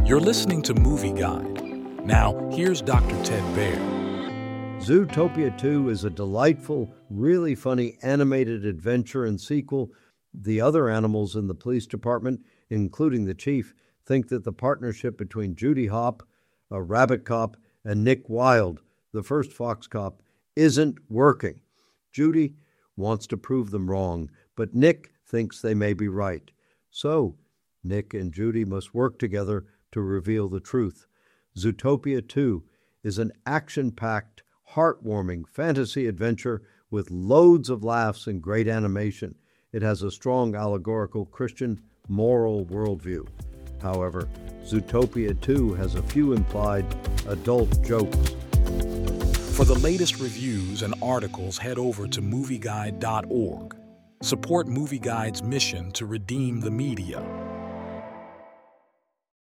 You're listening to Movie Guide. Now, here's Dr. Ted Baer. Zootopia 2 is a delightful, really funny animated adventure and sequel. The other animals in the police department, including the chief, think that the partnership between Judy Hopps, a rabbit cop, and Nick Wilde, the first fox cop, isn't working. Judy wants to prove them wrong, but Nick thinks they may be right. So, Nick and Judy must work together to reveal the truth. Zootopia 2 is an action-packed, heartwarming fantasy adventure with loads of laughs and great animation. It has a strong allegorical Christian moral worldview. However, Zootopia 2 has a few implied adult jokes. For the latest reviews and articles, head over to movieguide.org. Support Movie Guide's mission to redeem the media.